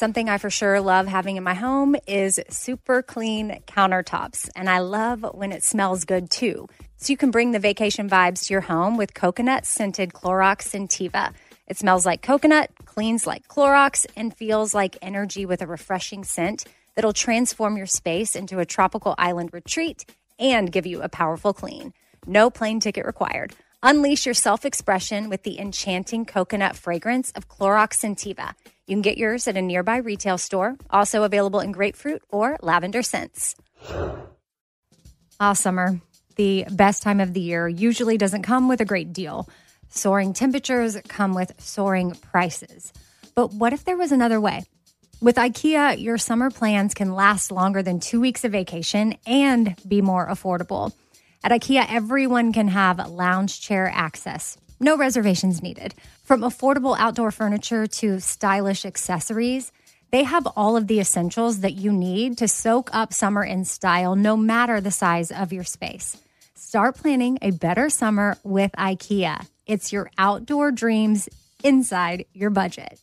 Something I for sure love having in my home is super clean countertops. And I love when it smells good too. So you can bring the vacation vibes to your home with coconut scented Clorox Scentiva. It smells like coconut, cleans like Clorox, and feels like energy with a refreshing scent that'll transform your space into a tropical island retreat and give you a powerful clean. No plane ticket required. Unleash your self-expression with the enchanting coconut fragrance of Clorox Scentiva. You can get yours at a nearby retail store, also available in grapefruit or lavender scents. Summer, the best time of the year, usually doesn't come with a great deal. Soaring temperatures come with soaring prices. But what if there was another way? With IKEA, your summer plans can last longer than 2 weeks of vacation and be more affordable. At IKEA, everyone can have lounge chair access. No reservations needed. From affordable outdoor furniture to stylish accessories, they have all of the essentials that you need to soak up summer in style, no matter the size of your space. Start planning a better summer with IKEA. It's your outdoor dreams inside your budget.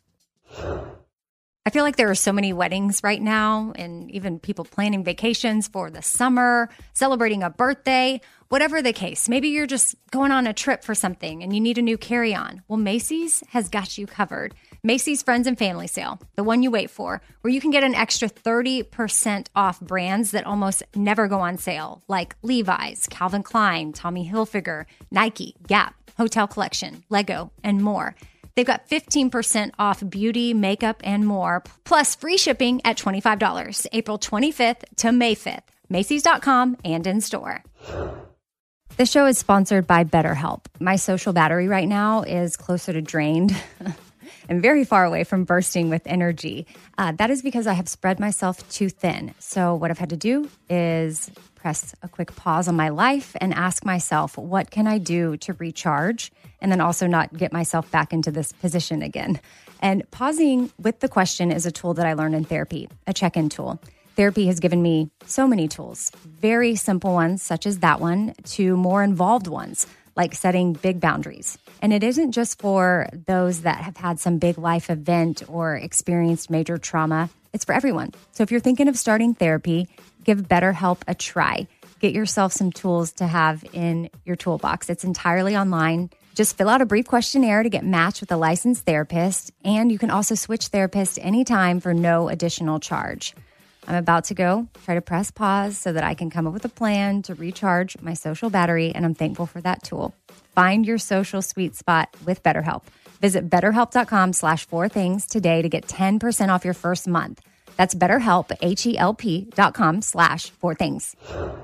I feel like there are so many weddings right now and even people planning vacations for the summer, celebrating a birthday, whatever the case. Maybe you're just going on a trip for something and you need a new carry-on. Well, Macy's has got you covered. Macy's Friends and Family Sale, the one you wait for, where you can get an extra 30% off brands that almost never go on sale, like Levi's, Calvin Klein, Tommy Hilfiger, Nike, Gap, Hotel Collection, Lego, and more. They've got 15% off beauty, makeup, and more, plus free shipping at $25, April 25th to May 5th. Macys.com and in store. The show is sponsored by BetterHelp. My social battery right now is closer to drained and very far away from bursting with energy. That is because I have spread myself too thin. So what I've had to do is press a quick pause on my life and ask myself, what can I do to recharge and then also not get myself back into this position again? And pausing with the question is a tool that I learned in therapy, a check-in tool. Therapy has given me so many tools, very simple ones such as that one to more involved ones like setting big boundaries. And it isn't just for those that have had some big life event or experienced major trauma. It's for everyone. So if you're thinking of starting therapy, give BetterHelp a try. Get yourself some tools to have in your toolbox. It's entirely online. Just fill out a brief questionnaire to get matched with a licensed therapist. And you can also switch therapists anytime for no additional charge. I'm about to go try to press pause so that I can come up with a plan to recharge my social battery, and I'm thankful for that tool. Find your social sweet spot with BetterHelp. Visit betterhelp.com/4things today to get 10% off your first month. That's BetterHelp, HELP.com/4things.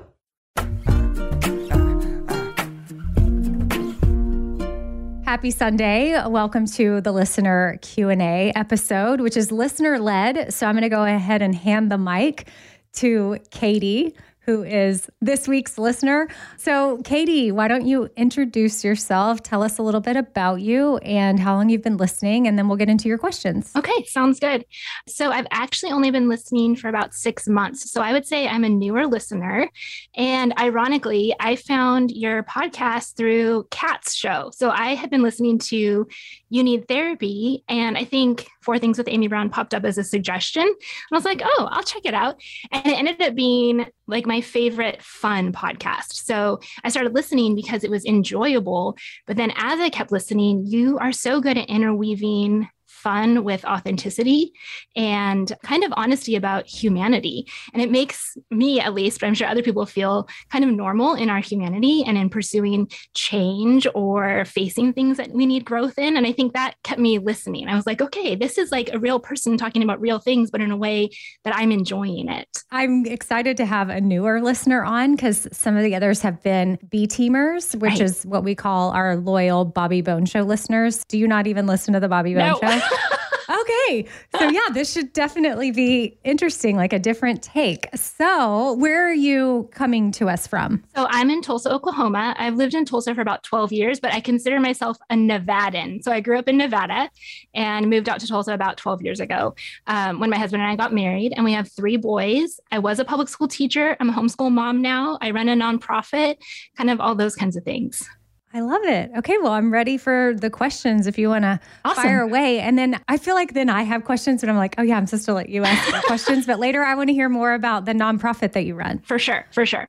Happy Sunday. Welcome to the listener Q&A episode, which is listener led. So I'm going to go ahead and hand the mic to Katie, who is this week's listener. So Katie, why don't you introduce yourself? Tell us a little bit about you and how long you've been listening, and then we'll get into your questions. Okay, sounds good. So I've actually only been listening for about 6 months. So I would say I'm a newer listener. And ironically, I found your podcast through Kat's show. So I had been listening to You Need Therapy, and I think Four Things with Amy Brown popped up as a suggestion. And I was like, oh, I'll check it out. And it ended up being like my favorite fun podcast. So I started listening because it was enjoyable. But then as I kept listening, you are so good at interweaving fun with authenticity and kind of honesty about humanity. And it makes me, at least, but I'm sure other people, feel kind of normal in our humanity and in pursuing change or facing things that we need growth in. And I think that kept me listening. I was like, okay, this is like a real person talking about real things, but in a way that I'm enjoying it. I'm excited to have a newer listener on because some of the others have been B-teamers, which is what we call our loyal Bobby Bone Show listeners. Do you not even listen to the Bobby Bone Show? Okay. So yeah, this should definitely be interesting, like a different take. So where are you coming to us from? So I'm in Tulsa, Oklahoma. I've lived in Tulsa for about 12 years, but I consider myself a Nevadan. So I grew up in Nevada and moved out to Tulsa about 12 years ago when my husband and I got married, and we have 3 boys. I was a public school teacher. I'm a homeschool mom now. I run a nonprofit, kind of all those kinds of things. I love it. Okay, well, I'm ready for the questions if you want to Awesome. fire away. And then I feel like then I have questions and I'm like, oh yeah, I'm supposed to let you ask the questions. But later I want to hear more about the nonprofit that you run. For sure.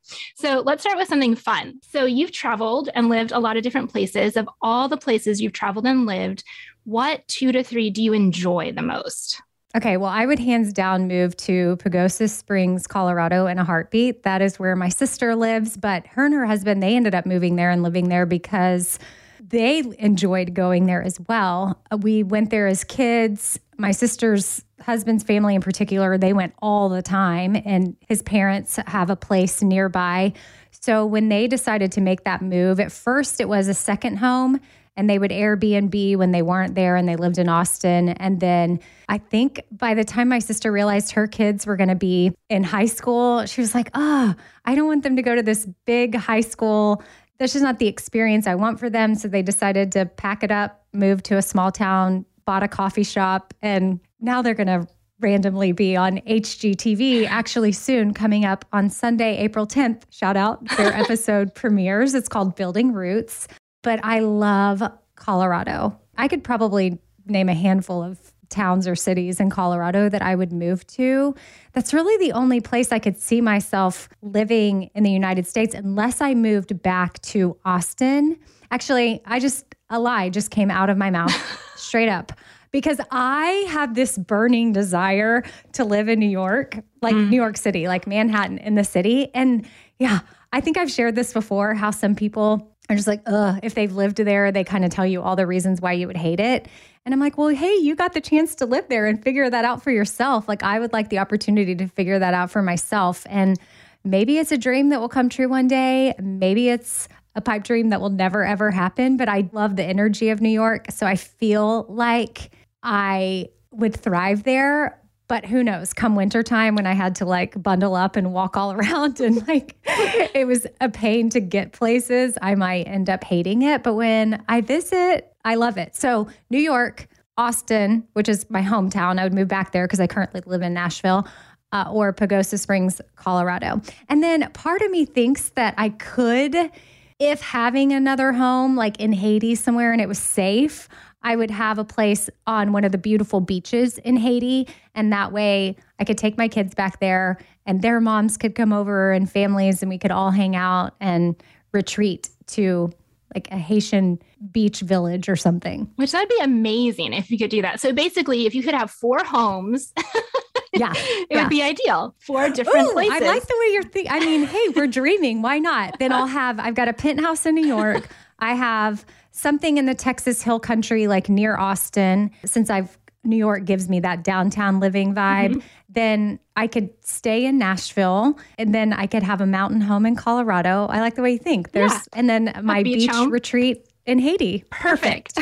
So let's start with something fun. So you've traveled and lived a lot of different places. Of all the places you've traveled and lived, what 2 to 3 do you enjoy the most? Okay, well, I would hands down move to Pagosa Springs, Colorado in a heartbeat. That is where my sister lives, but her and her husband, they ended up moving there and living there because they enjoyed going there as well. We went there as kids. My sister's husband's family in particular, they went all the time, and his parents have a place nearby. So when they decided to make that move, at first it was a second home, and they would Airbnb when they weren't there, and they lived in Austin. And then I think by the time my sister realized her kids were going to be in high school, she was like, I don't want them to go to this big high school. That's just not the experience I want for them. So they decided to pack it up, move to a small town, bought a coffee shop, and now they're going to randomly be on HGTV actually soon, coming up on Sunday, April 10th. Shout out, their episode premieres. It's called Building Roots. But I love Colorado. I could probably name a handful of towns or cities in Colorado that I would move to. That's really the only place I could see myself living in the United States unless I moved back to Austin. Actually, a lie just came out of my mouth straight up. Because I have this burning desire to live in New York, like New York City, like Manhattan in the city. And yeah, I think I've shared this before, how some people are just like, if they've lived there, they kind of tell you all the reasons why you would hate it. And I'm like, well, hey, you got the chance to live there and figure that out for yourself. Like, I would like the opportunity to figure that out for myself. And maybe it's a dream that will come true one day. Maybe it's a pipe dream that will never, ever happen. But I love the energy of New York. So I feel like I would thrive there. But who knows, come wintertime when I had to like bundle up and walk all around and like it was a pain to get places, I might end up hating it. But when I visit, I love it. So New York, Austin, which is my hometown, I would move back there because I currently live in Nashville, or Pagosa Springs, Colorado. And then part of me thinks that I could, if having another home like in Haiti somewhere and it was safe, I would have a place on one of the beautiful beaches in Haiti. And that way I could take my kids back there and their moms could come over and families and we could all hang out and retreat to like a Haitian beach village or something. Which that'd be amazing if you could do that. So basically, if you could have 4 homes, it would be ideal. 4 different places. I like the way you're thinking. I mean, hey, we're dreaming. Why not? Then I've got a penthouse in New York. I have something in the Texas Hill Country, like near Austin, since New York gives me that downtown living vibe. Mm-hmm. Then I could stay in Nashville, and then I could have a mountain home in Colorado. I like the way you think. And then my beach retreat in Haiti. Perfect.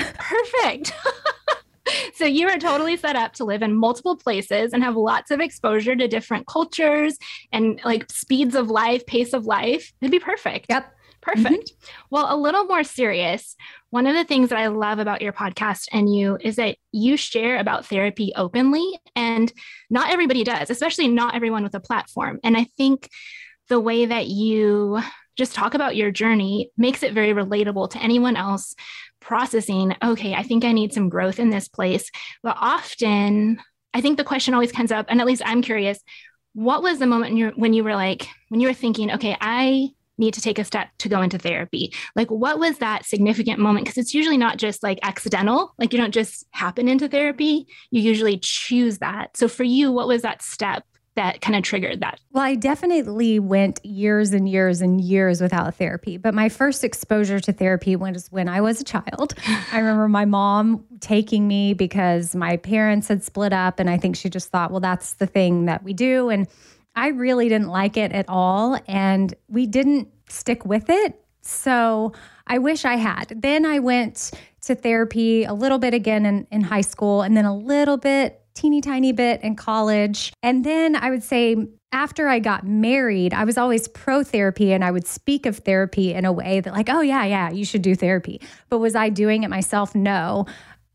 So you are totally set up to live in multiple places and have lots of exposure to different cultures and like speeds of life, pace of life. It'd be perfect. Yep. Perfect. Mm-hmm. Well, a little more serious. One of the things that I love about your podcast and you is that you share about therapy openly, and not everybody does, especially not everyone with a platform. And I think the way that you just talk about your journey makes it very relatable to anyone else processing, okay, I think I need some growth in this place. But often I think the question always comes up, and at least I'm curious, what was the moment when you were thinking, okay, I need to take a step to go into therapy? Like, what was that significant moment? Because it's usually not just like accidental, like you don't just happen into therapy, you usually choose that. So for you, what was that step that kind of triggered that? Well, I definitely went years and years and years without therapy. But my first exposure to therapy was when I was a child. I remember my mom taking me because my parents had split up. And I think she just thought, well, that's the thing that we do. And I really didn't like it at all. And we didn't stick with it. So I wish I had. Then I went to therapy a little bit again in high school, and then a little bit, teeny tiny bit in college. And then I would say after I got married, I was always pro therapy, and I would speak of therapy in a way that like, oh yeah, you should do therapy. But was I doing it myself? No.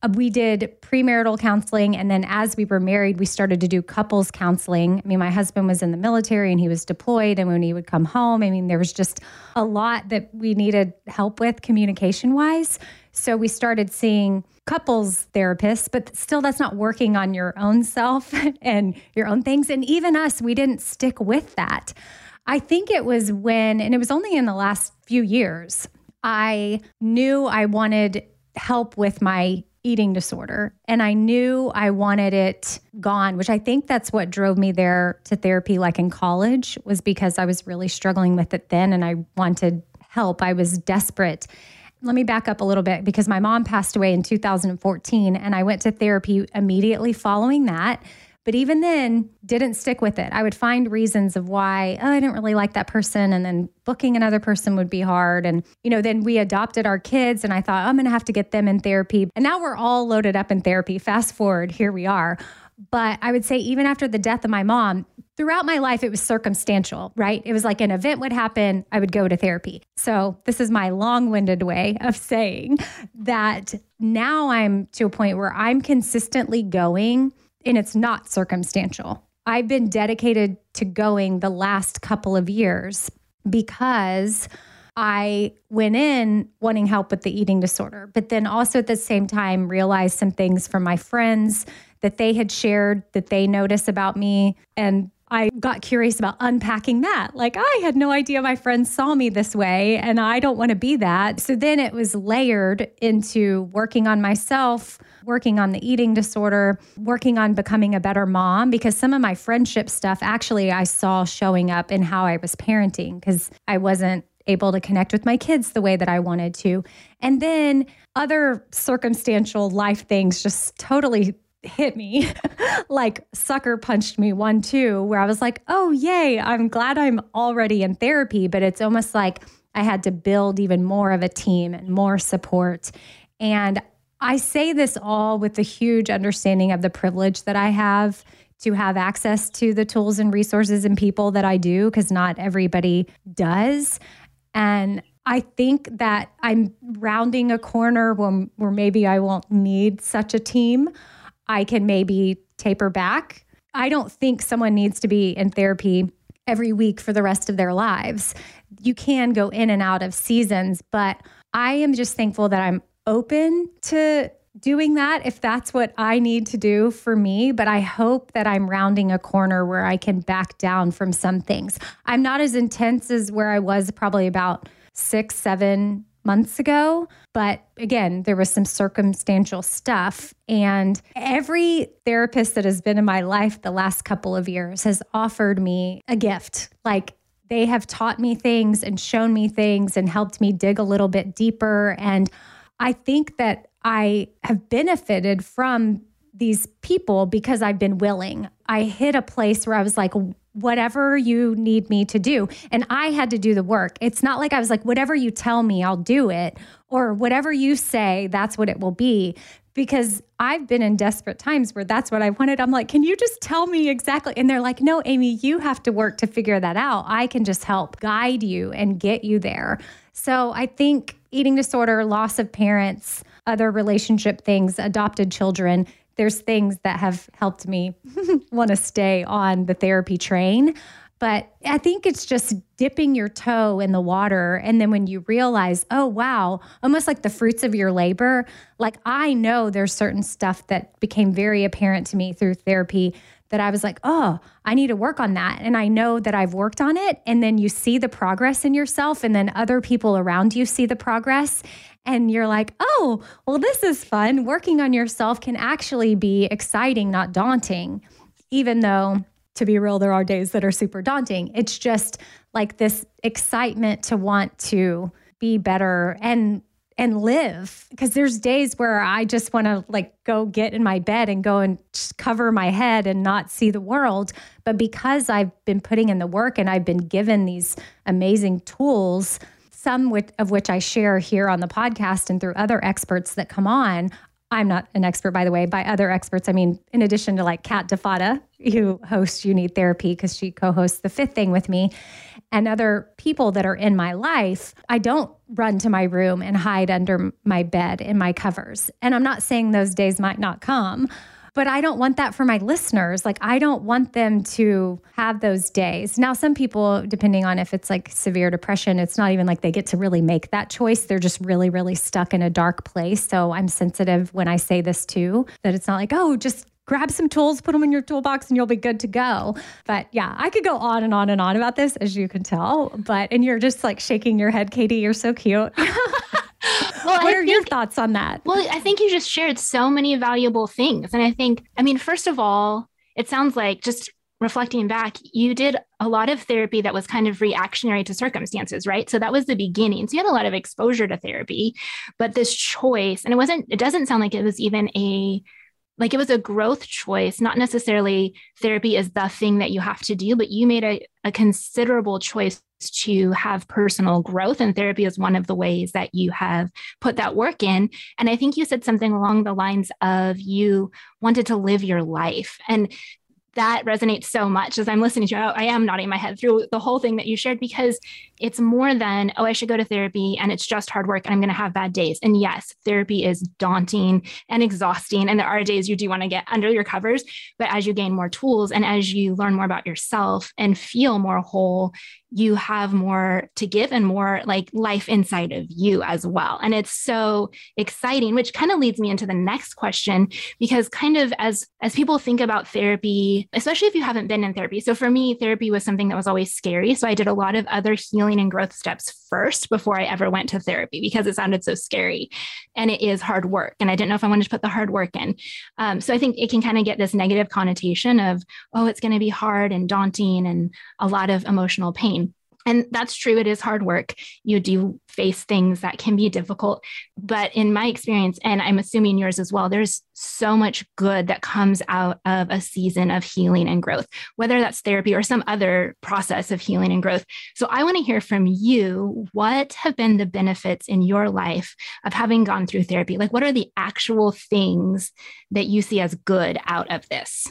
we did premarital counseling. And then as we were married, we started to do couples counseling. I mean, my husband was in the military and he was deployed. And when he would come home, I mean, there was just a lot that we needed help with communication wise. So we started seeing couples therapists, but still that's not working on your own self and your own things. And even us, we didn't stick with that. I think it was when, and it was only in the last few years, I knew I wanted help with my eating disorder. And I knew I wanted it gone, which I think that's what drove me there to therapy, like in college, was because I was really struggling with it then and I wanted help. I was desperate. Let me back up a little bit because my mom passed away in 2014 and I went to therapy immediately following that. But even then, didn't stick with it. I would find reasons of why, I didn't really like that person. And then booking another person would be hard. And, then we adopted our kids and I thought, I'm going to have to get them in therapy. And now we're all loaded up in therapy. Fast forward, here we are. But I would say even after the death of my mom, throughout my life, it was circumstantial, right? It was like an event would happen, I would go to therapy. So this is my long-winded way of saying that now I'm to a point where I'm consistently going and it's not circumstantial. I've been dedicated to going the last couple of years because I went in wanting help with the eating disorder, but then also at the same time realized some things from my friends that they had shared that they noticed about me. And I got curious about unpacking that. Like, I had no idea my friends saw me this way, and I don't want to be that. So then it was layered into working on myself, working on the eating disorder, working on becoming a better mom, because some of my friendship stuff actually I saw showing up in how I was parenting because I wasn't able to connect with my kids the way that I wanted to. And then other circumstantial life things just totally hit me, like sucker punched me 1-2, where I was like, oh, yay, I'm glad I'm already in therapy. But it's almost like I had to build even more of a team and more support. And I say this all with the huge understanding of the privilege that I have to have access to the tools and resources and people that I do, because not everybody does. And I think that I'm rounding a corner where maybe I won't need such a team. I can maybe taper back. I don't think someone needs to be in therapy every week for the rest of their lives. You can go in and out of seasons, but I am just thankful that I'm open to doing that if that's what I need to do for me. But I hope that I'm rounding a corner where I can back down from some things. I'm not as intense as where I was probably about 6-7 months ago. But again, there was some circumstantial stuff. And every therapist that has been in my life the last couple of years has offered me a gift. Like, they have taught me things and shown me things and helped me dig a little bit deeper. And I think that I have benefited from these people because I've been willing. I hit a place where I was like, whatever you need me to do. And I had to do the work. It's not like I was like, whatever you tell me, I'll do it. Or whatever you say, that's what it will be. Because I've been in desperate times where that's what I wanted. I'm like, can you just tell me exactly? And they're like, no, Amy, you have to work to figure that out. I can just help guide you and get you there. So I think eating disorder, loss of parents, other relationship things, adopted children, there's things that have helped me want to stay on the therapy train. But I think it's just dipping your toe in the water. And then when you realize, oh, wow, almost like the fruits of your labor, like I know there's certain stuff that became very apparent to me through therapy that I was like, oh, I need to work on that. And I know that I've worked on it. And then you see the progress in yourself, and then other people around you see the progress. And you're like, oh, well, this is fun. Working on yourself can actually be exciting, not daunting, even though, to be real, there are days that are super daunting. It's just like this excitement to want to be better and live. Because there's days where I just want to like go get in my bed and go and just cover my head and not see the world. But because I've been putting in the work and I've been given these amazing tools, some of which I share here on the podcast and through other experts that come on. I'm not an expert, by the way. By other experts, I mean, in addition to like Kat DeFada, who hosts You Need Therapy, because she co-hosts The Fifth Thing with me. and other people that are in my life, I don't run to my room and hide under my bed in my covers. And I'm not saying those days might not come, but I don't want that for my listeners. Like, I don't want them to have those days. Now, some people, depending on if it's like severe depression, it's not even like they get to really make that choice. They're just really, really stuck in a dark place. So I'm sensitive when I say this too, that it's not like, oh, just grab some tools, put them in your toolbox, and you'll be good to go. But yeah, I could go on and on and on about this, as you can tell. And you're just like shaking your head, Katie. You're so cute. Well, what are your thoughts on that? Well, I think you just shared so many valuable things. And I mean, first of all, it sounds like, just reflecting back, you did a lot of therapy that was kind of reactionary to circumstances, right? So that was the beginning. So you had a lot of exposure to therapy, but this choice, and it doesn't sound like it was even it was a growth choice, not necessarily therapy is the thing that you have to do, but you made a considerable choice to have personal growth. And therapy is one of the ways that you have put that work in. And I think you said something along the lines of you wanted to live your life. And that resonates so much as I'm listening to you. I am nodding my head through the whole thing that you shared, because it's more than, oh, I should go to therapy and it's just hard work and I'm going to have bad days. And yes, therapy is daunting and exhausting. And there are days you do want to get under your covers, but as you gain more tools and as you learn more about yourself and feel more whole, you have more to give and more like life inside of you as well. And it's so exciting, which kind of leads me into the next question, because kind of as people think about therapy, especially if you haven't been in therapy. So for me, therapy was something that was always scary. So I did a lot of other healing and growth steps first before I ever went to therapy, because it sounded so scary and it is hard work. And I didn't know if I wanted to put the hard work in. So I think it can kind of get this negative connotation of, oh, it's going to be hard and daunting and a lot of emotional pain. And that's true. It is hard work. You do face things that can be difficult. But in my experience, and I'm assuming yours as well, there's so much good that comes out of a season of healing and growth, whether that's therapy or some other process of healing and growth. So I want to hear from you, what have been the benefits in your life of having gone through therapy? Like, what are the actual things that you see as good out of this?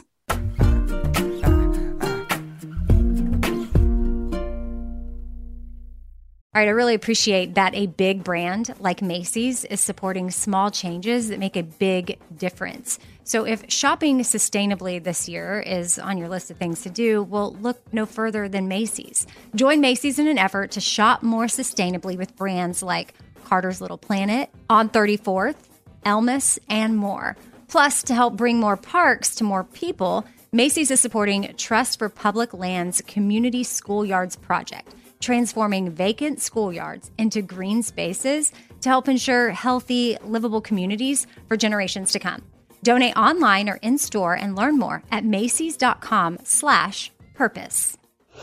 All right, I really appreciate that a big brand like Macy's is supporting small changes that make a big difference. So if shopping sustainably this year is on your list of things to do, well, look no further than Macy's. Join Macy's in an effort to shop more sustainably with brands like Carter's Little Planet, On 34th, Elmis, and more. Plus, to help bring more parks to more people, Macy's is supporting Trust for Public Lands Community Schoolyards Project, transforming vacant schoolyards into green spaces to help ensure healthy, livable communities for generations to come. Donate online or in-store and learn more at macys.com/purpose.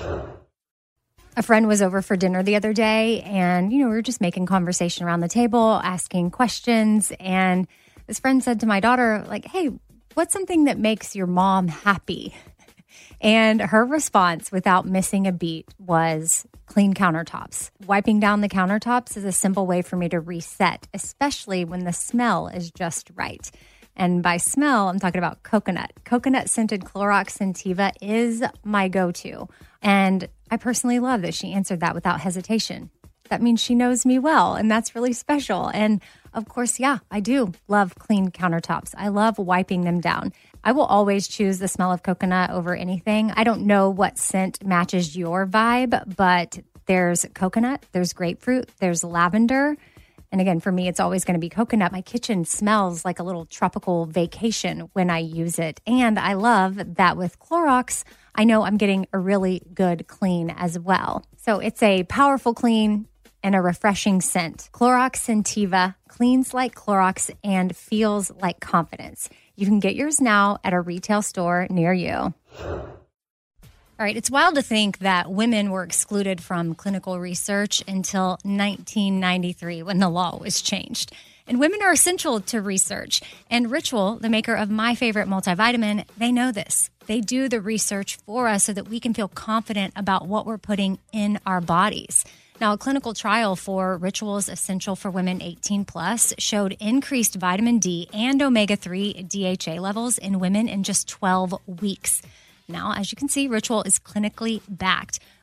A friend was over for dinner the other day, and, we were just making conversation around the table, asking questions. And this friend said to my daughter, like, hey, what's something that makes your mom happy? And her response, without missing a beat, was clean countertops. Wiping down the countertops is a simple way for me to reset, especially when the smell is just right. And by smell, I'm talking about coconut. Coconut-scented Clorox Scentiva is my go-to. And I personally love that she answered that without hesitation. That means she knows me well, and that's really special. And of course, yeah, I do love clean countertops. I love wiping them down. I will always choose the smell of coconut over anything. I don't know what scent matches your vibe, but there's coconut, there's grapefruit, there's lavender. And again, for me, it's always going to be coconut. My kitchen smells like a little tropical vacation when I use it. And I love that with Clorox, I know I'm getting a really good clean as well. So it's a powerful clean and a refreshing scent. Clorox Scentiva cleans like Clorox and feels like confidence. You can get yours now at a retail store near you. All right, it's wild to think that women were excluded from clinical research until 1993 when the law was changed. And women are essential to research. And Ritual, the maker of my favorite multivitamin, they know this. They do the research for us so that we can feel confident about what we're putting in our bodies. Now, a clinical trial for Ritual's Essential for Women 18 Plus showed increased vitamin D and omega-3 DHA levels in women in just 12 weeks. Now, as you can see, Ritual is clinically backed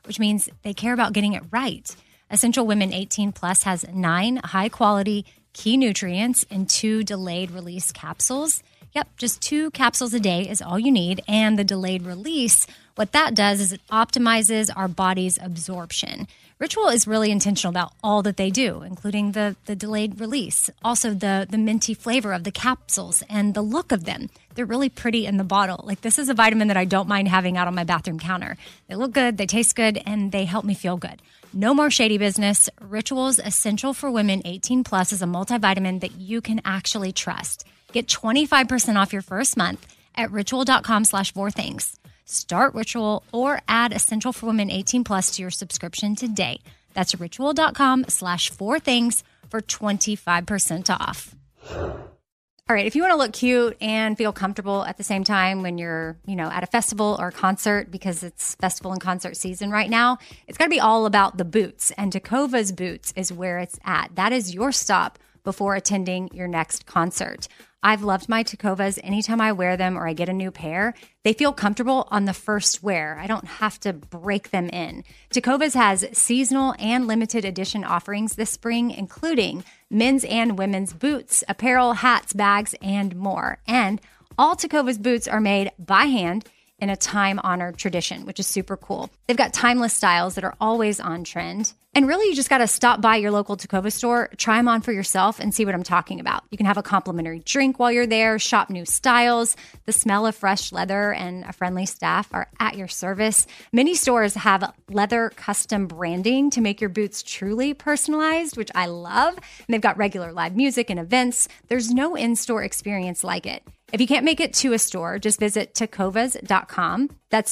which means they care about getting it right. Essential Women 18 Plus has 9 high-quality key nutrients in 2 delayed release capsules. Yep, just 2 capsules a day is all you need. And the delayed release, what that does is it optimizes our body's absorption. Ritual is really intentional about all that they do, including the delayed release, also the minty flavor of the capsules and the look of them. They're really pretty in the bottle. Like, this is a vitamin that I don't mind having out on my bathroom counter. They look good, they taste good, and they help me feel good. No more shady business. Ritual's Essential for Women 18 Plus is a multivitamin that you can actually trust. Get 25% off your first month at ritual.com/4things. Start Ritual or add Essential for Women 18 Plus to your subscription today. That's ritual.com/4things for 25% off. All right, if you want to look cute and feel comfortable at the same time when you're, at a festival or a concert, because it's festival and concert season right now, it's got to be all about the boots. And Tecovas Boots is where it's at. That is your stop before attending your next concert. I've loved my Tecovas. Anytime I wear them or I get a new pair, they feel comfortable on the first wear. I don't have to break them in. Tecovas has seasonal and limited edition offerings this spring, including men's and women's boots, apparel, hats, bags, and more. And all Tecovas boots are made by hand in a time-honored tradition, which is super cool. They've got timeless styles that are always on trend. And really, you just got to stop by your local Tecovas store, try them on for yourself, and see what I'm talking about. You can have a complimentary drink while you're there, shop new styles. The smell of fresh leather and a friendly staff are at your service. Many stores have leather custom branding to make your boots truly personalized, which I love. And they've got regular live music and events. There's no in-store experience like it. If you can't make it to a store, just visit tecovas.com. That's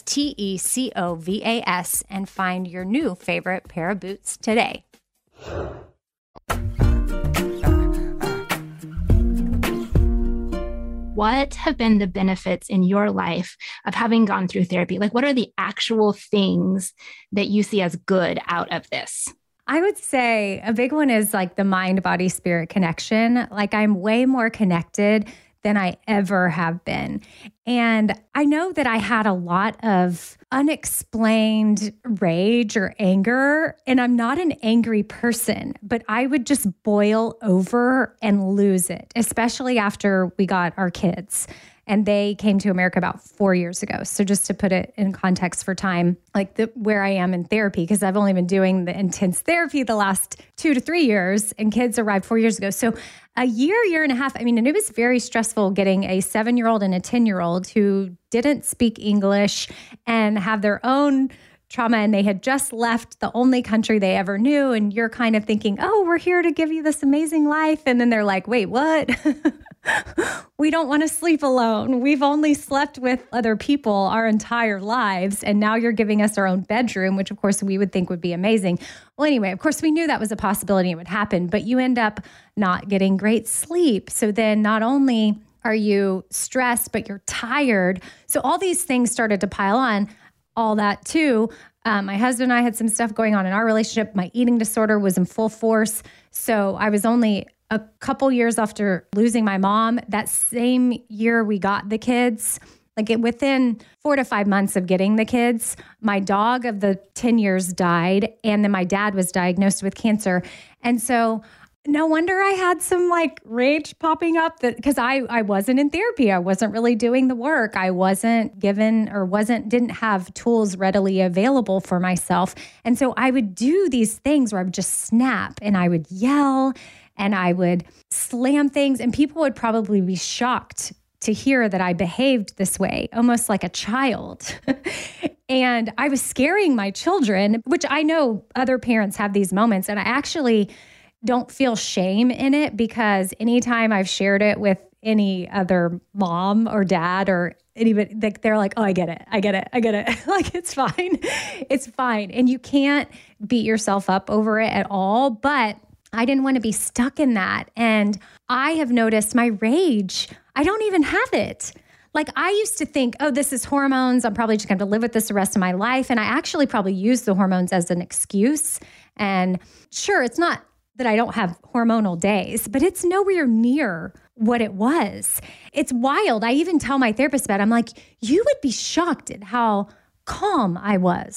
TECOVAS and find your new favorite pair of boots today. What have been the benefits in your life of having gone through therapy? Like, what are the actual things that you see as good out of this? I would say a big one is like the mind, body, spirit connection. Like, I'm way more connected than I ever have been. And I know that I had a lot of unexplained rage or anger, and I'm not an angry person, but I would just boil over and lose it, especially after we got our kids. And they came to America about 4 years ago. So just to put it in context for time, like where I am in therapy, because I've only been doing the intense therapy the last 2 to 3 years, and kids arrived 4 years ago. So a year and a half, and it was very stressful getting a 7-year-old and a 10-year-old who didn't speak English and have their own trauma, and they had just left the only country they ever knew. And you're kind of thinking, oh, we're here to give you this amazing life. And then they're like, wait, what? We don't want to sleep alone. We've only slept with other people our entire lives. And now you're giving us our own bedroom, which of course we would think would be amazing. Well, anyway, of course we knew that was a possibility it would happen, but you end up not getting great sleep. So then not only are you stressed, but you're tired. So all these things started to pile on. All that too. My husband and I had some stuff going on in our relationship. My eating disorder was in full force. So I was only a couple years after losing my mom. That same year we got the kids, within 4 to 5 months of getting the kids, my dog of the 10 years died. And then my dad was diagnosed with cancer. And so no wonder I had some rage popping up because I wasn't in therapy. I wasn't really doing the work. I wasn't given didn't have tools readily available for myself. And so I would do these things where I would just snap and I would yell and I would slam things, and people would probably be shocked to hear that I behaved this way, almost like a child. And I was scaring my children, which I know other parents have these moments. And I actually don't feel shame in it, because anytime I've shared it with any other mom or dad or anybody, they're like, oh, I get it. It's fine. It's fine. And you can't beat yourself up over it at all. But I didn't want to be stuck in that. And I have noticed my rage, I don't even have it. I used to think, oh, this is hormones. I'm probably just going to live with this the rest of my life. And I actually probably use the hormones as an excuse. And sure, it's not that I don't have hormonal days, but it's nowhere near what it was. It's wild. I even tell my therapist about it. I'm like, you would be shocked at how calm I was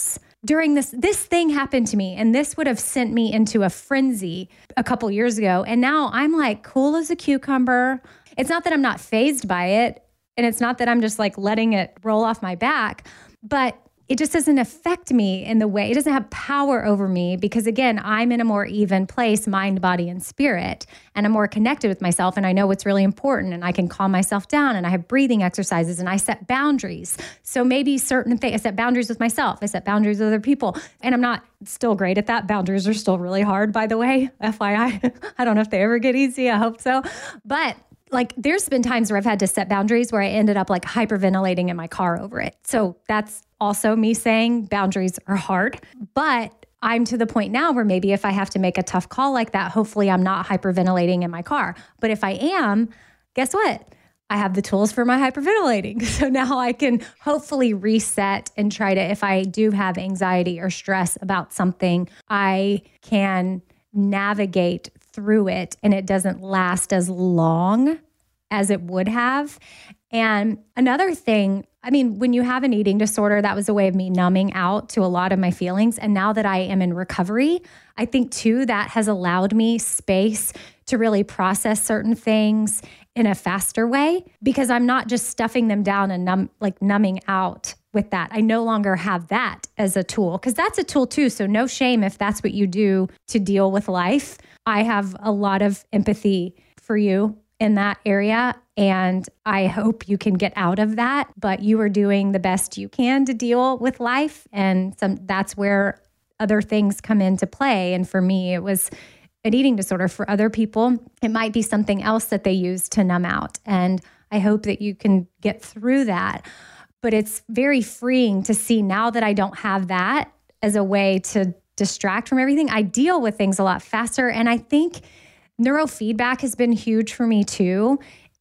during this thing happened to me, and this would have sent me into a frenzy a couple years ago. And now I'm like cool as a cucumber. It's not that I'm not fazed by it. And it's not that I'm just like letting it roll off my back, but it just doesn't affect me in the way, it doesn't have power over me because again, I'm in a more even place, mind, body, and spirit, and I'm more connected with myself. And I know what's really important, and I can calm myself down, and I have breathing exercises, and I set boundaries. So maybe certain things, I set boundaries with myself, I set boundaries with other people, and I'm not still great at that. Boundaries are still really hard, by the way, FYI. I don't know if they ever get easy. I hope so. But like there's been times where I've had to set boundaries where I ended up like hyperventilating in my car over it. So that's also me saying boundaries are hard, but I'm to the point now where maybe if I have to make a tough call like that, hopefully I'm not hyperventilating in my car. But if I am, guess what? I have the tools for my hyperventilating. So now I can hopefully reset and try to, if I do have anxiety or stress about something, I can navigate through it and it doesn't last as long as it would have. And another thing, I mean, when you have an eating disorder, that was a way of me numbing out to a lot of my feelings. And now that I am in recovery, I think too, that has allowed me space to really process certain things in a faster way because I'm not just stuffing them down and numbing out with that. I no longer have that as a tool because that's a tool too. So no shame if that's what you do to deal with life. I have a lot of empathy for you in that area. And I hope you can get out of that, but you are doing the best you can to deal with life. And that's where other things come into play. And for me, it was an eating disorder. For other people, it might be something else that they use to numb out. And I hope that you can get through that. But it's very freeing to see now that I don't have that as a way to distract from everything. I deal with things a lot faster. And I think neurofeedback has been huge for me too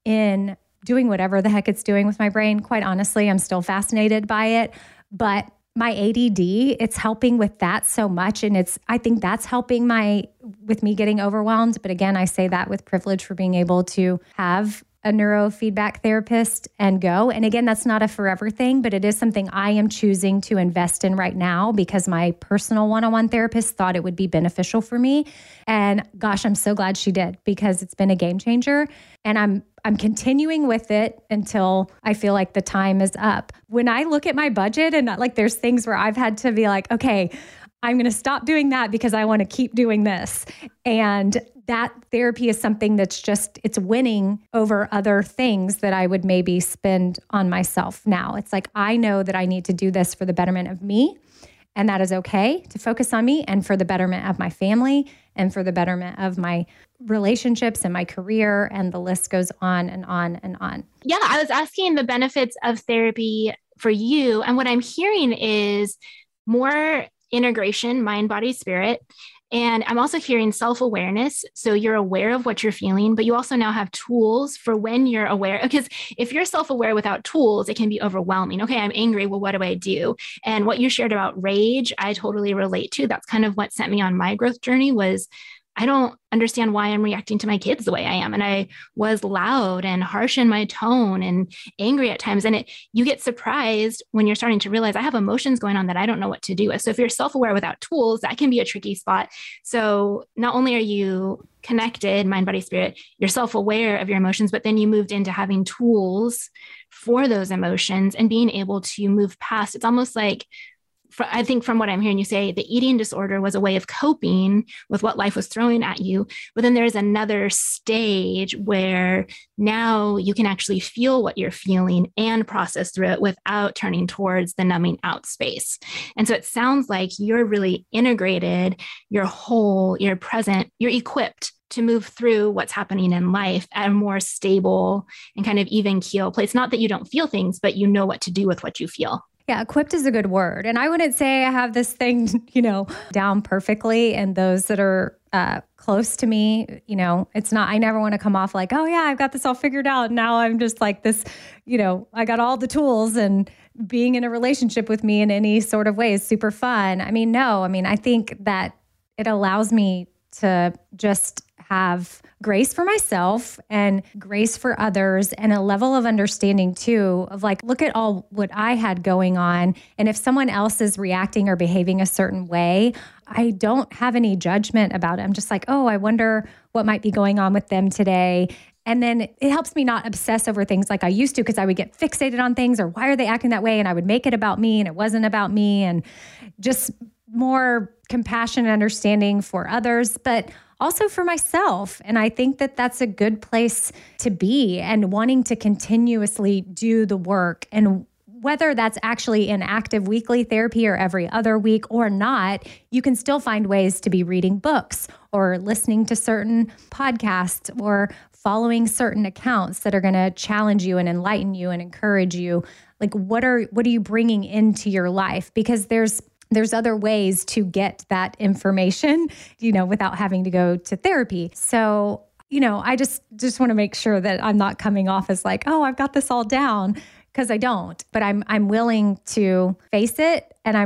in doing whatever the heck it's doing with my brain. Quite honestly, I'm still fascinated by it. But my ADD, it's helping with that so much. And I think that's helping with me getting overwhelmed. But again, I say that with privilege for being able to have a neurofeedback therapist and go. And again, that's not a forever thing, but it is something I am choosing to invest in right now because my personal one-on-one therapist thought it would be beneficial for me. And gosh, I'm so glad she did because it's been a game changer. And I'm continuing with it until I feel like the time is up. When I look at my budget and like there's things where I've had to be like, okay, I'm going to stop doing that because I want to keep doing this. And that therapy is something that's it's winning over other things that I would maybe spend on myself now. It's like, I know that I need to do this for the betterment of me. And that is okay to focus on me and for the betterment of my family and for the betterment of my relationships and my career. And the list goes on and on and on. Yeah, I was asking the benefits of therapy for you. And what I'm hearing is more integration, mind, body, spirit. And I'm also hearing self-awareness. So you're aware of what you're feeling, but you also now have tools for when you're aware. Because if you're self-aware without tools, it can be overwhelming. Okay, I'm angry. Well, what do I do? And what you shared about rage, I totally relate to. That's kind of what sent me on my growth journey was I don't understand why I'm reacting to my kids the way I am. And I was loud and harsh in my tone and angry at times. And you get surprised when you're starting to realize I have emotions going on that I don't know what to do with. So if you're self-aware without tools, that can be a tricky spot. So not only are you connected, mind, body, spirit, you're self-aware of your emotions, but then you moved into having tools for those emotions and being able to move past. It's almost like, I think from what I'm hearing you say, the eating disorder was a way of coping with what life was throwing at you. But then there's another stage where now you can actually feel what you're feeling and process through it without turning towards the numbing out space. And so it sounds like you're really integrated, you're whole, you're present, you're equipped to move through what's happening in life at a more stable and kind of even keel place. Not that you don't feel things, but you know what to do with what you feel. Yeah, equipped is a good word. And I wouldn't say I have this thing, down perfectly. And those that are close to me, it's not, I never want to come off like, oh yeah, I've got this all figured out. Now I'm just like this, I got all the tools and being in a relationship with me in any sort of way is super fun. I think that it allows me to just have grace for myself and grace for others, and a level of understanding too of like, look at all what I had going on. And if someone else is reacting or behaving a certain way, I don't have any judgment about it. I'm just like, oh, I wonder what might be going on with them today. And then it helps me not obsess over things like I used to, because I would get fixated on things or why are they acting that way? And I would make it about me and it wasn't about me, and just more compassion and understanding for others, but also for myself. And I think that that's a good place to be, and wanting to continuously do the work. And whether that's actually in active weekly therapy or every other week or not, you can still find ways to be reading books or listening to certain podcasts or following certain accounts that are going to challenge you and enlighten you and encourage you. Like, what are you bringing into your life? Because there's other ways to get that information, without having to go to therapy. So, I just want to make sure that I'm not coming off as like, oh, I've got this all down, because I don't. But I'm willing to face it, and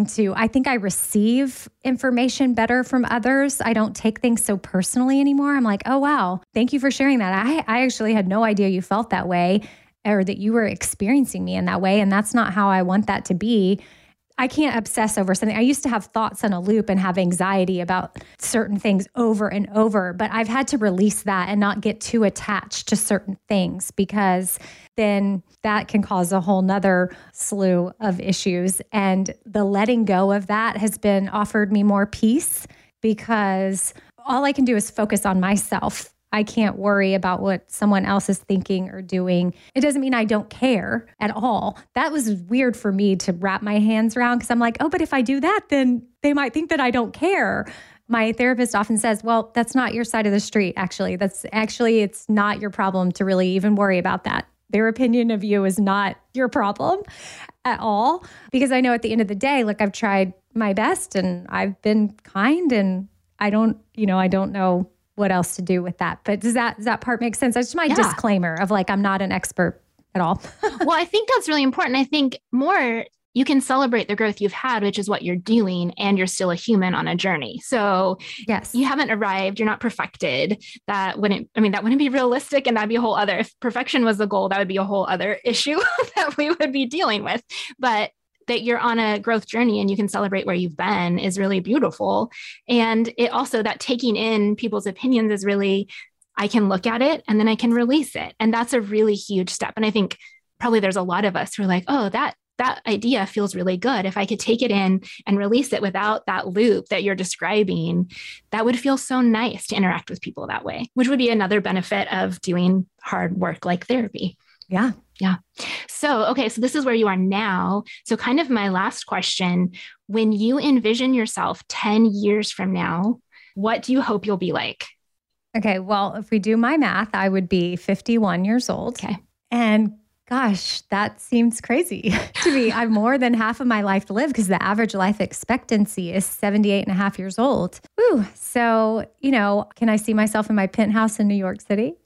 I think I receive information better from others. I don't take things so personally anymore. I'm like, oh, wow, thank you for sharing that. I actually had no idea you felt that way, or that you were experiencing me in that way. And that's not how I want that to be. I can't obsess over something. I used to have thoughts on a loop and have anxiety about certain things over and over, but I've had to release that and not get too attached to certain things, because then that can cause a whole nother slew of issues. And the letting go of that has been offered me more peace, because all I can do is focus on myself. I can't worry about what someone else is thinking or doing. It doesn't mean I don't care at all. That was weird for me to wrap my hands around, because I'm like, oh, but if I do that, then they might think that I don't care. My therapist often says, well, that's not your side of the street, actually. It's not your problem to really even worry about that. Their opinion of you is not your problem at all. Because I know at the end of the day, like, I've tried my best and I've been kind, and I don't know what else to do with that. But does that part make sense? That's just my disclaimer of like, I'm not an expert at all. Well, I think that's really important. I think more you can celebrate the growth you've had, which is what you're doing, and you're still a human on a journey. So yes, you haven't arrived. You're not perfected. That wouldn't be realistic. And that'd be a whole other, if perfection was the goal, that would be a whole other issue that we would be dealing with. But that you're on a growth journey and you can celebrate where you've been is really beautiful. And it also, that taking in people's opinions is really, I can look at it and then I can release it. And that's a really huge step. And I think probably there's a lot of us who are like, oh, that idea feels really good. If I could take it in and release it without that loop that you're describing, that would feel so nice to interact with people that way, which would be another benefit of doing hard work like therapy. Yeah. Yeah. So, okay. So this is where you are now. So kind of my last question, when you envision yourself 10 years from now, what do you hope you'll be like? Okay. Well, if we do my math, I would be 51 years old. Okay. And gosh, that seems crazy to me. I have more than half of my life to live, because the average life expectancy is 78 and a half years old. Whew. So, can I see myself in my penthouse in New York City?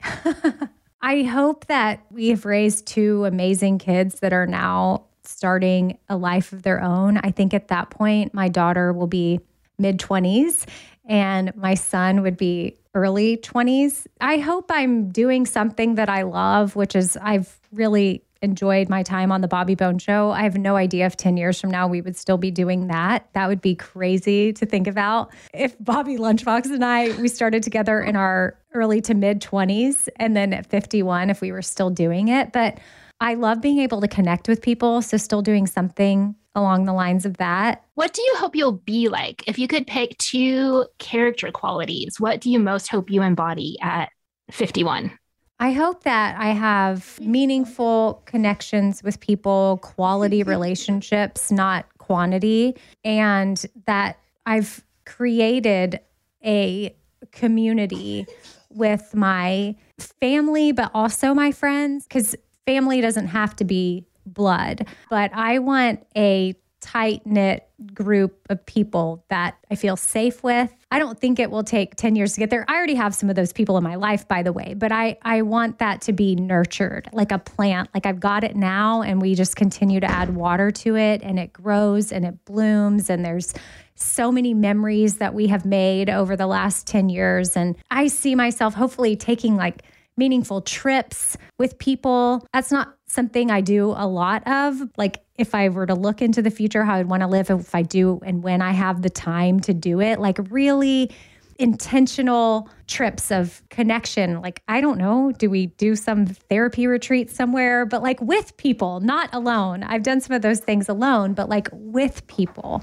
I hope that we have raised two amazing kids that are now starting a life of their own. I think at that point, my daughter will be mid-20s and my son would be early 20s. I hope I'm doing something that I love, which is I've really enjoyed my time on the Bobby Bone Show. I have no idea if 10 years from now we would still be doing that. That would be crazy to think about. If Bobby Lunchbox and we started together in our early to mid 20s, and then at 51, if we were still doing it. But I love being able to connect with people. So still doing something along the lines of that. What do you hope you'll be like? If you could pick two character qualities, what do you most hope you embody at 51? I hope that I have meaningful connections with people, quality relationships, not quantity, and that I've created a community with my family, but also my friends, because family doesn't have to be blood, but I want a tight-knit group of people that I feel safe with. I don't think it will take 10 years to get there. I already have some of those people in my life, by the way, but I want that to be nurtured like a plant. Like I've got it now, and we just continue to add water to it, and it grows and it blooms, and there's so many memories that we have made over the last 10 years. And I see myself hopefully taking like meaningful trips with people. That's not something I do a lot of. Like if I were to look into the future, how I'd want to live, if I do and when I have the time to do it, like really intentional trips of connection. Like, I don't know, do we do some therapy retreat somewhere, but like with people, not alone. I've done some of those things alone, but like with people.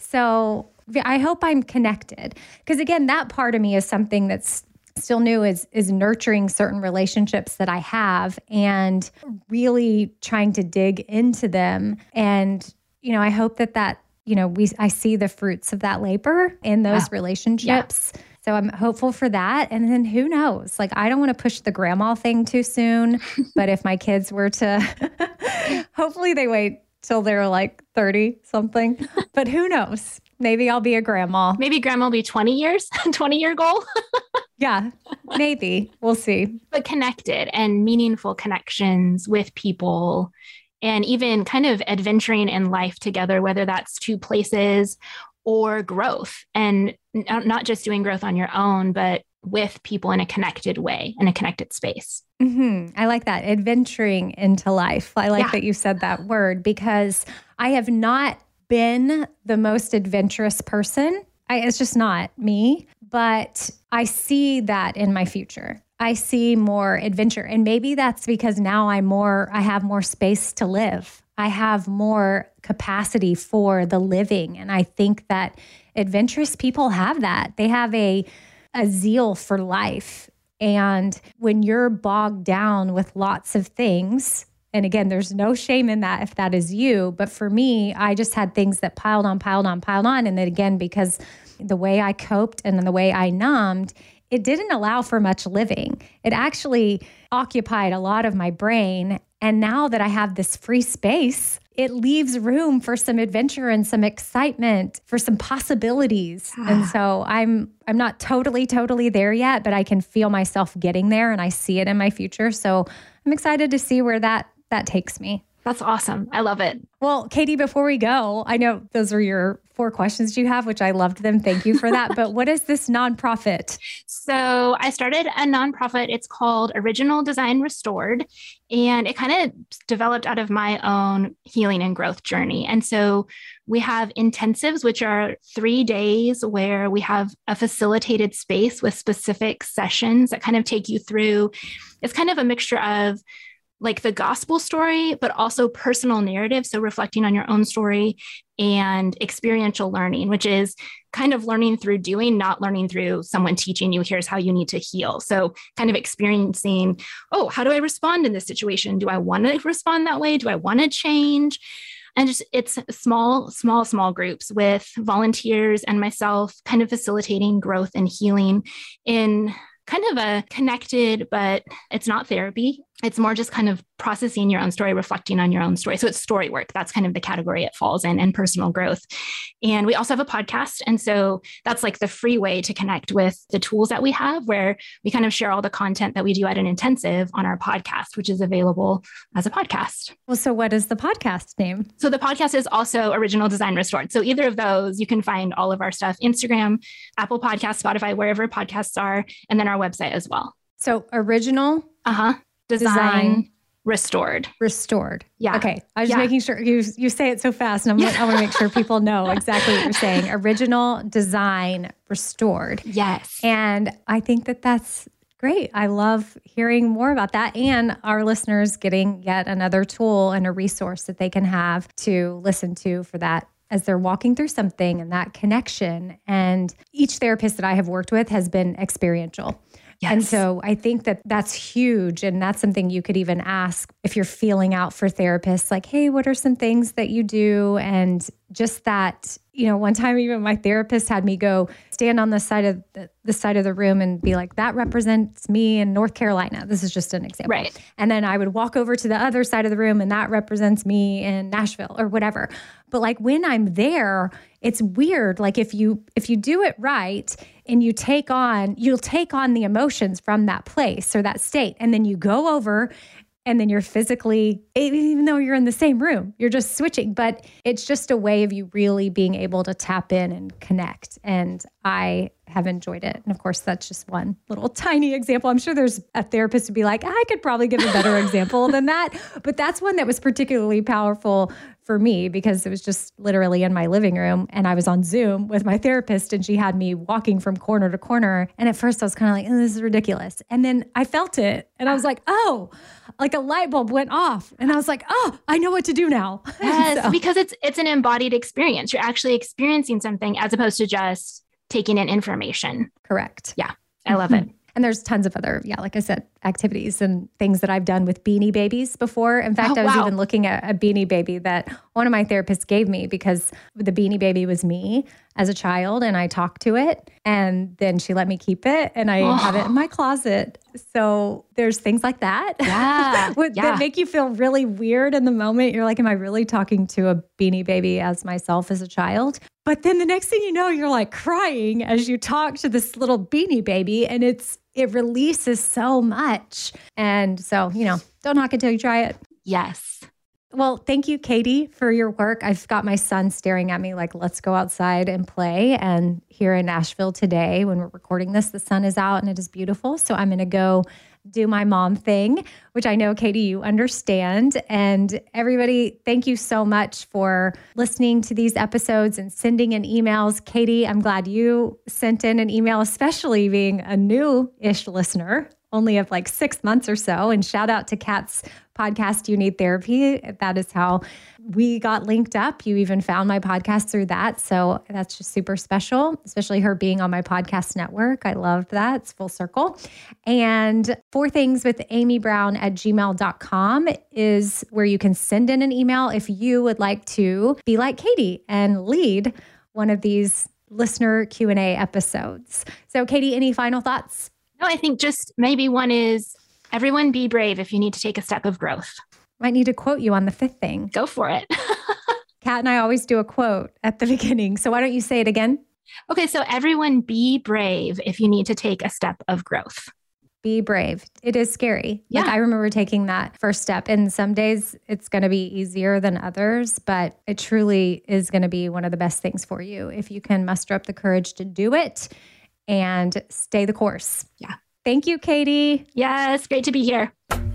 So I hope I'm connected. Because again, that part of me is something that's still new, is nurturing certain relationships that I have and really trying to dig into them. And, I hope that I see the fruits of that labor in those relationships. Yeah. So I'm hopeful for that. And then who knows? Like, I don't want to push the grandma thing too soon, but if my kids were to, hopefully they wait till they're like 30 something, but who knows? Maybe I'll be a grandma. Maybe grandma will be 20 years, 20-year goal. Yeah, maybe. We'll see. But connected and meaningful connections with people, and even kind of adventuring in life together, whether that's to places or growth, and not just doing growth on your own, but with people in a connected way, in a connected space. Mm-hmm. I like that. Adventuring into life. I like that you said that word, because I have not been the most adventurous person. It's just not me, but I see that in my future. I see more adventure. And maybe that's because now I have more space to live. I have more capacity for the living. And I think that adventurous people have that. They have a zeal for life. And when you're bogged down with lots of things, and again, there's no shame in that if that is you. But for me, I just had things that piled on. And then again, because the way I coped and the way I numbed, it didn't allow for much living. It actually occupied a lot of my brain. And now that I have this free space, it leaves room for some adventure and some excitement, for some possibilities. And so I'm not totally there yet, but I can feel myself getting there and I see it in my future. So I'm excited to see where that takes me. That's awesome. I love it. Well, Katie, before we go, I know those are your 4 questions you have, which I loved them. Thank you for that. But what is this nonprofit? So I started a nonprofit. It's called Original Design Restored. And it kind of developed out of my own healing and growth journey. And so we have intensives, which are 3 days where we have a facilitated space with specific sessions that kind of take you through. It's kind of a mixture of like the gospel story, but also personal narrative. So reflecting on your own story, and experiential learning, which is kind of learning through doing, not learning through someone teaching you, here's how you need to heal. So kind of experiencing, how do I respond in this situation? Do I want to respond that way? Do I want to change? And just, it's small groups with volunteers and myself kind of facilitating growth and healing in kind of a connected, but it's not therapy. It's more just kind of processing your own story, reflecting on your own story. So it's story work. That's kind of the category it falls in, and personal growth. And we also have a podcast. And so that's like the free way to connect with the tools that we have, where we kind of share all the content that we do at an intensive on our podcast, which is available as a podcast. Well, so what is the podcast name? So the podcast is also Original Design Restored. So either of those, you can find all of our stuff, Instagram, Apple Podcasts, Spotify, wherever podcasts are, and then our website as well. So Original Design Restored. Yeah. Okay. I was just making sure you say it so fast, and I want to make sure people know exactly what you're saying. Original Design Restored. Yes. And I think that that's great. I love hearing more about that, and our listeners getting yet another tool and a resource that they can have to listen to for that as they're walking through something, and that connection. And each therapist that I have worked with has been experiential. Yes. And so I think that that's huge. And that's something you could even ask if you're feeling out for therapists, like, hey, what are some things that you do? And just that, one time even my therapist had me go stand on the side of the room and be like, that represents me in North Carolina. This is just an example. Right. And then I would walk over to the other side of the room, and that represents me in Nashville or whatever. But like when I'm there, it's weird. Like if you do it right and you'll take on the emotions from that place or that state, and then you go over and then you're physically, even though you're in the same room, you're just switching. But it's just a way of you really being able to tap in and connect. And I have enjoyed it. And of course, that's just one little tiny example. I'm sure there's a therapist who'd be like, I could probably give a better example than that. But that's one that was particularly powerful for me because it was just literally in my living room and I was on Zoom with my therapist and she had me walking from corner to corner. And at first I was kind of like, oh, this is ridiculous. And then I felt it and I was like, oh, like a light bulb went off. And I was like, oh, I know what to do now. Yes, So, because it's an embodied experience. You're actually experiencing something as opposed to just taking in information. correct. Yeah, I love it. And there's tons of other, like I said, activities and things that I've done with Beanie Babies before. In fact, Oh, I was wow. even looking at a Beanie Baby that one of my therapists gave me because the Beanie Baby was me as a child and I talked to it. And then she let me keep it and I have it in my closet. So there's things like that. Yeah, That make you feel really weird in the moment. You're like, am I really talking to a Beanie Baby as myself as a child? But then the next thing you know, you're like crying as you talk to this little Beanie Baby and it releases so much. And so, don't knock it till you try it. Yes. Well, thank you, Katie, for your work. I've got my son staring at me like, let's go outside and play. And here in Nashville today, when we're recording this, the sun is out and it is beautiful. So I'm going to go do my mom thing, which I know, Katie, you understand. And everybody, thank you so much for listening to these episodes and sending in emails. Katie, I'm glad you sent in an email, especially being a new-ish listener, only of like 6 months or so. And shout out to Kat's podcast, You Need Therapy. That is how we got linked up. You even found my podcast through that. So that's just super special, especially her being on my podcast network. I loved that. It's full circle. And 4thingswithamybrown@gmail.com is where you can send in an email if you would like to be like Katie and lead one of these listener Q&A episodes. So Katie, any final thoughts? No, I think just maybe one is everyone be brave if you need to take a step of growth. Might need to quote you on the 5th thing. Go for it. Kat and I always do a quote at the beginning. So why don't you say it again? Okay, so everyone be brave if you need to take a step of growth. Be brave. It is scary. Yeah. Like I remember taking that first step. And some days it's going to be easier than others, but it truly is going to be one of the best things for you if you can muster up the courage to do it and stay the course. Yeah. Thank you, Katie. Yes, great to be here.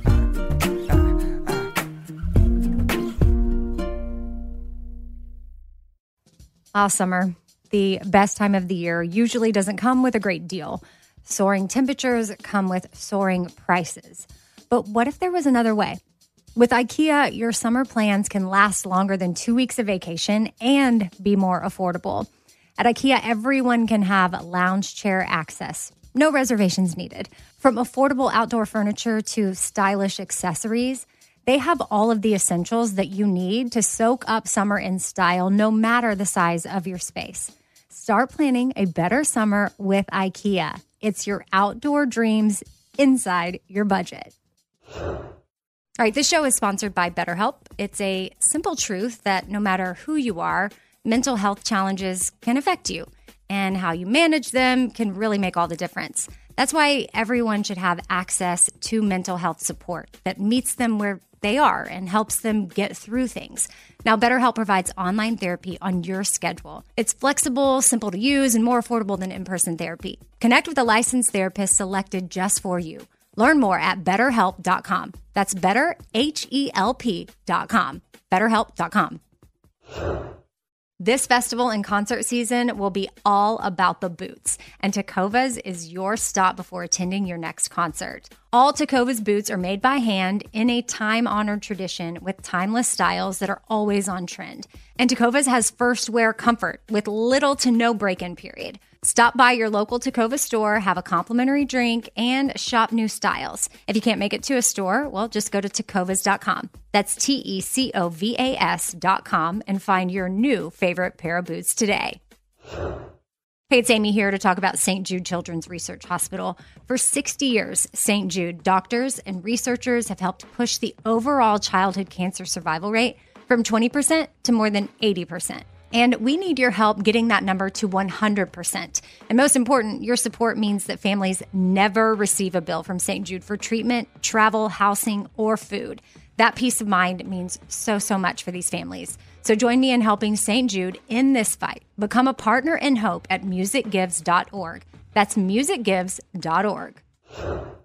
Summer, the best time of the year, usually doesn't come with a great deal. Soaring temperatures come with soaring prices. But what if there was another way? With IKEA, your summer plans can last longer than 2 weeks of vacation and be more affordable. At IKEA, everyone can have lounge chair access. No reservations needed. From affordable outdoor furniture to stylish accessories, they have all of the essentials that you need to soak up summer in style, no matter the size of your space. Start planning a better summer with IKEA. It's your outdoor dreams inside your budget. All right, this show is sponsored by BetterHelp. It's a simple truth that no matter who you are, mental health challenges can affect you, and how you manage them can really make all the difference. That's why everyone should have access to mental health support that meets them where they are and helps them get through things. Now, BetterHelp provides online therapy on your schedule. It's flexible, simple to use, and more affordable than in-person therapy. Connect with a licensed therapist selected just for you. Learn more at BetterHelp.com. That's BetterHelp.com. BetterHelp.com. This festival and concert season will be all about the boots, and Tecovas is your stop before attending your next concert. All Tecovas boots are made by hand in a time-honored tradition with timeless styles that are always on trend. And Tecovas has first wear comfort with little to no break-in period. Stop by your local Tecova store, have a complimentary drink, and shop new styles. If you can't make it to a store, well, just go to tecovas.com. That's TECOVAS.com and find your new favorite pair of boots today. Hey, it's Amy here to talk about St. Jude Children's Research Hospital. For 60 years, St. Jude doctors and researchers have helped push the overall childhood cancer survival rate from 20% to more than 80%. And we need your help getting that number to 100%. And most important, your support means that families never receive a bill from St. Jude for treatment, travel, housing, or food. That peace of mind means so, so much for these families. So join me in helping St. Jude in this fight. Become a partner in hope at musicgives.org. That's musicgives.org.